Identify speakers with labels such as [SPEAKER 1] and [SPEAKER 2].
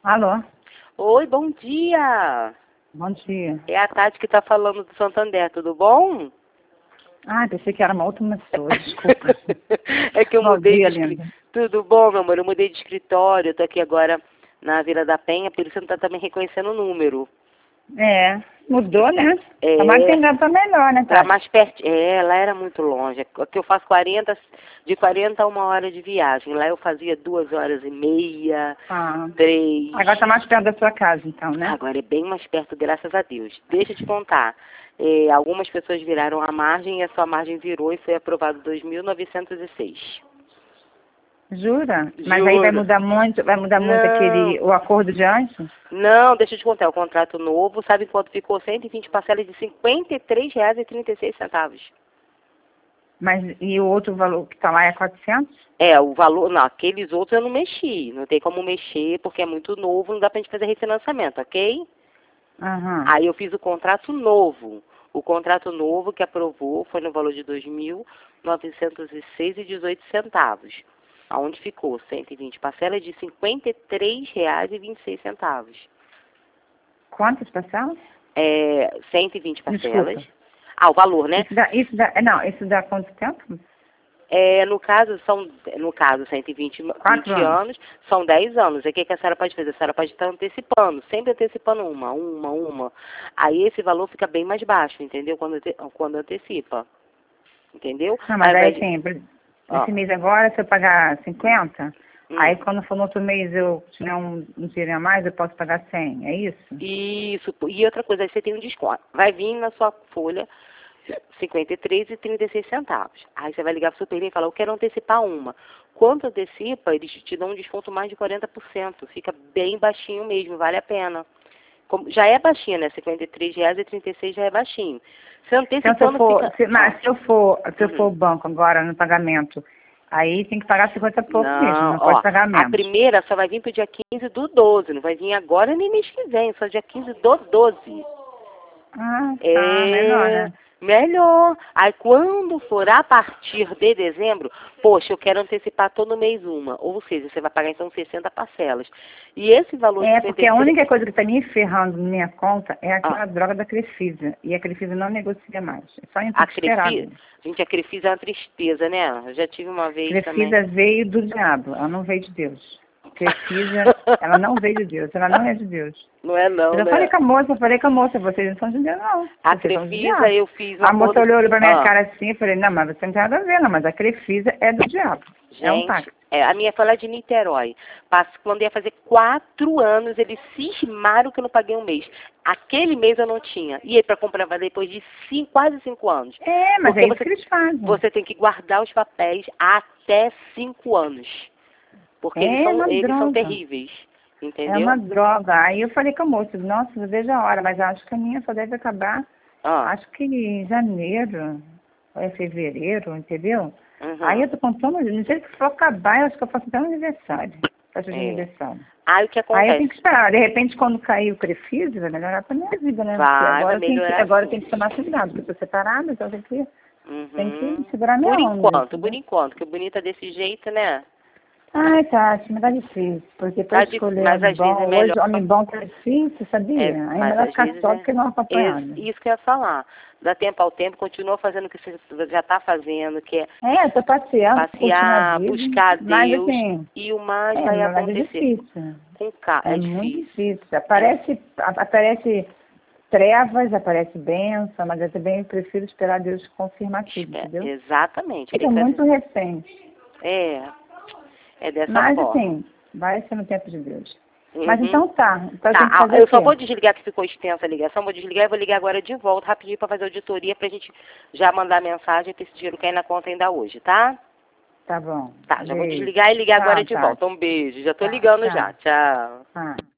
[SPEAKER 1] Alô,
[SPEAKER 2] Oi, bom dia.
[SPEAKER 1] bom dia.
[SPEAKER 2] É a Tati que tá falando do Santander, tudo bom?
[SPEAKER 1] Ah, pensei que era uma outra pessoa, desculpa.
[SPEAKER 2] É que eu
[SPEAKER 1] Bom
[SPEAKER 2] mudei de
[SPEAKER 1] dia,
[SPEAKER 2] escritório.
[SPEAKER 1] linda.
[SPEAKER 2] Tudo bom, meu amor? Eu mudei de escritório, eu tô aqui agora na Vila da Penha, por isso você não tá também reconhecendo o número.
[SPEAKER 1] É, mudou, né? Tomara que
[SPEAKER 2] É,
[SPEAKER 1] tenha pra melhor, né,
[SPEAKER 2] pra
[SPEAKER 1] Tati?
[SPEAKER 2] mais perto. É, lá era muito longe. Aqui eu faço de 40 a 1 hora de viagem. Lá eu fazia 2 horas e meia,
[SPEAKER 1] Ah,
[SPEAKER 2] 3.
[SPEAKER 1] agora tá mais perto da sua casa, então, né?
[SPEAKER 2] Agora é bem mais perto, graças a Deus. Deixa eu te contar. Algumas pessoas viraram a margem e a sua margem virou e foi aprovado 2.906.
[SPEAKER 1] Jura? Mas aí
[SPEAKER 2] Juro.
[SPEAKER 1] vai mudar muito
[SPEAKER 2] Não,
[SPEAKER 1] o acordo de antes?
[SPEAKER 2] não, deixa eu te contar. O contrato novo, sabe quanto ficou? 120 parcelas de R$ 53,36.
[SPEAKER 1] Mas e o outro valor que tá lá é 400?
[SPEAKER 2] É, o valor, não, aqueles outros eu não mexi. Não tem como mexer porque é muito novo, não dá pra gente fazer refinanciamento, ok?
[SPEAKER 1] Aham.
[SPEAKER 2] Aí eu fiz o contrato novo. O contrato novo que aprovou foi no valor de R$ 2.906,18. Aonde ficou 120 parcelas de R$ 53,26.
[SPEAKER 1] Quantas parcelas?
[SPEAKER 2] 120 parcelas.
[SPEAKER 1] Desculpa.
[SPEAKER 2] Ah, o valor, né?
[SPEAKER 1] Isso dá quanto tempo?
[SPEAKER 2] No caso, 120
[SPEAKER 1] 4 anos.
[SPEAKER 2] anos, são 10 anos. E o que a senhora pode fazer? A senhora pode estar antecipando, sempre antecipando uma. Aí esse valor fica bem mais baixo, entendeu? Quando antecipa, entendeu?
[SPEAKER 1] Não,
[SPEAKER 2] Ao
[SPEAKER 1] mas aí
[SPEAKER 2] invés de,
[SPEAKER 1] assim,
[SPEAKER 2] ó,
[SPEAKER 1] esse mês agora, se eu pagar 50, aí
[SPEAKER 2] hum,
[SPEAKER 1] quando for no outro mês eu tiver um dinheiro a mais, eu posso pagar 100, é isso?
[SPEAKER 2] isso. E outra coisa, aí você tem um desconto. Vai vir na sua folha R$ 53,36. Aí você vai ligar para o supermercado e falar, eu quero antecipar uma. Quando antecipa, eles te dão um desconto mais de 40%. Fica bem baixinho mesmo, vale a pena. Já é baixinho, né? R$ 53,36 já é baixinho. Se
[SPEAKER 1] Então se eu
[SPEAKER 2] antecipando
[SPEAKER 1] for,
[SPEAKER 2] fica...
[SPEAKER 1] mas se eu for
[SPEAKER 2] Uhum.
[SPEAKER 1] o banco agora no pagamento, aí tem que pagar 50 e pouco mesmo,
[SPEAKER 2] Não,
[SPEAKER 1] não pode
[SPEAKER 2] ó,
[SPEAKER 1] pagar
[SPEAKER 2] a
[SPEAKER 1] menos.
[SPEAKER 2] primeira só vai vir pro dia 15/12, não vai vir agora nem mês que vem, só dia 15/12.
[SPEAKER 1] Ah, tá, melhor,
[SPEAKER 2] É
[SPEAKER 1] né?
[SPEAKER 2] melhor. Aí quando for a partir de dezembro, poxa, eu quero antecipar todo mês uma. Ou seja, você vai pagar então 60 parcelas. E esse valor de
[SPEAKER 1] É, porque a
[SPEAKER 2] 53.
[SPEAKER 1] única coisa que está me ferrando na minha conta é
[SPEAKER 2] Ah,
[SPEAKER 1] aquela droga da Crefisa. E a Crefisa não negocia mais. É só
[SPEAKER 2] a
[SPEAKER 1] desesperado.
[SPEAKER 2] Crefisa. Gente, a Crefisa é uma tristeza, né? Eu já tive uma vez também.
[SPEAKER 1] Crefisa veio do diabo, ela não veio de Deus. Crefisa, ela não veio de Deus, ela não é de Deus.
[SPEAKER 2] Não é
[SPEAKER 1] Eu
[SPEAKER 2] não,
[SPEAKER 1] já
[SPEAKER 2] né?
[SPEAKER 1] falei com a moça, vocês não são de Deus, não.
[SPEAKER 2] A
[SPEAKER 1] Vocês são do
[SPEAKER 2] Crefisa,
[SPEAKER 1] diabo.
[SPEAKER 2] eu fiz um
[SPEAKER 1] A moça
[SPEAKER 2] acordo.
[SPEAKER 1] olhou pra minha
[SPEAKER 2] Ah,
[SPEAKER 1] cara assim e falei, não, mas você não tem nada a ver, não, mas a Crefisa é do diabo. É um
[SPEAKER 2] gente,
[SPEAKER 1] táxi.
[SPEAKER 2] a minha foi lá de Niterói. Quando ia fazer 4 anos, eles cismaram que eu não paguei um mês. Aquele mês eu não tinha. E aí para comprovar depois de quase 5 anos.
[SPEAKER 1] É, mas é
[SPEAKER 2] Porque
[SPEAKER 1] isso que eles fazem.
[SPEAKER 2] você tem que guardar os papéis até 5 anos. Porque eles
[SPEAKER 1] É
[SPEAKER 2] são,
[SPEAKER 1] uma
[SPEAKER 2] eles são
[SPEAKER 1] droga.
[SPEAKER 2] terríveis.
[SPEAKER 1] É uma
[SPEAKER 2] Entendeu?
[SPEAKER 1] droga. Aí eu falei com a moça, nossa, não vejo a hora, mas acho que a minha só deve acabar,
[SPEAKER 2] Ah,
[SPEAKER 1] acho que em janeiro, ou é fevereiro, entendeu? Aí
[SPEAKER 2] uhum,
[SPEAKER 1] eu tô contando, não sei se for acabar, eu acho que eu faço até um aniversário, festa de
[SPEAKER 2] é.
[SPEAKER 1] aniversário.
[SPEAKER 2] Aí o que
[SPEAKER 1] Aí eu tenho
[SPEAKER 2] acontece?
[SPEAKER 1] que esperar, de repente quando cair o Crefisa, vai melhorar pra minha vida, né? Porque
[SPEAKER 2] Vai melhorar
[SPEAKER 1] agora eu
[SPEAKER 2] sim.
[SPEAKER 1] tenho que tomar cuidado, porque eu tô separada, então tem que
[SPEAKER 2] Uhum.
[SPEAKER 1] segurar minha
[SPEAKER 2] Por
[SPEAKER 1] onda,
[SPEAKER 2] enquanto, por
[SPEAKER 1] entendeu?
[SPEAKER 2] enquanto, que bonita desse jeito, né?
[SPEAKER 1] Ai, Tati, mas tá difícil, porque para escolher
[SPEAKER 2] Mas
[SPEAKER 1] homem
[SPEAKER 2] às vezes é
[SPEAKER 1] bom,
[SPEAKER 2] melhor.
[SPEAKER 1] hoje homem bom tá difícil, sabia? Aí é
[SPEAKER 2] Mas
[SPEAKER 1] melhor
[SPEAKER 2] às
[SPEAKER 1] ficar
[SPEAKER 2] vezes
[SPEAKER 1] só do que não acompanhado.
[SPEAKER 2] isso que eu ia falar. Dá tempo ao tempo, continua fazendo o que você já está fazendo, que é
[SPEAKER 1] É, eu tô passeando, curtindo a
[SPEAKER 2] passear,
[SPEAKER 1] vida,
[SPEAKER 2] buscar a
[SPEAKER 1] mas
[SPEAKER 2] Deus,
[SPEAKER 1] assim,
[SPEAKER 2] e o mais
[SPEAKER 1] é,
[SPEAKER 2] vai
[SPEAKER 1] mas é
[SPEAKER 2] acontecer.
[SPEAKER 1] difícil.
[SPEAKER 2] É
[SPEAKER 1] É muito
[SPEAKER 2] difícil.
[SPEAKER 1] difícil.
[SPEAKER 2] É,
[SPEAKER 1] Aparece trevas, aparece bênção, mas eu também prefiro esperar Deus confirmar tudo, entendeu?
[SPEAKER 2] exatamente.
[SPEAKER 1] Porque
[SPEAKER 2] Tem
[SPEAKER 1] é
[SPEAKER 2] que fazer.
[SPEAKER 1] muito recente.
[SPEAKER 2] É, é dessa
[SPEAKER 1] Mas
[SPEAKER 2] forma.
[SPEAKER 1] assim, vai ser no tempo de Deus. Mas
[SPEAKER 2] Uhum.
[SPEAKER 1] então tá, então eu
[SPEAKER 2] Tá,
[SPEAKER 1] tenho que fazer o
[SPEAKER 2] eu só
[SPEAKER 1] quê?
[SPEAKER 2] vou desligar que ficou extensa a ligação, vou desligar e vou ligar agora de volta rapidinho para fazer auditoria pra gente já mandar mensagem para esse dinheiro cair na conta ainda hoje, tá?
[SPEAKER 1] Tá bom.
[SPEAKER 2] Tá, já vou
[SPEAKER 1] Beijo.
[SPEAKER 2] desligar e ligar agora
[SPEAKER 1] Tchau,
[SPEAKER 2] de volta.
[SPEAKER 1] Tati.
[SPEAKER 2] Um beijo, já tô
[SPEAKER 1] Tá,
[SPEAKER 2] ligando já.
[SPEAKER 1] tchau.
[SPEAKER 2] Tchau.
[SPEAKER 1] Tá.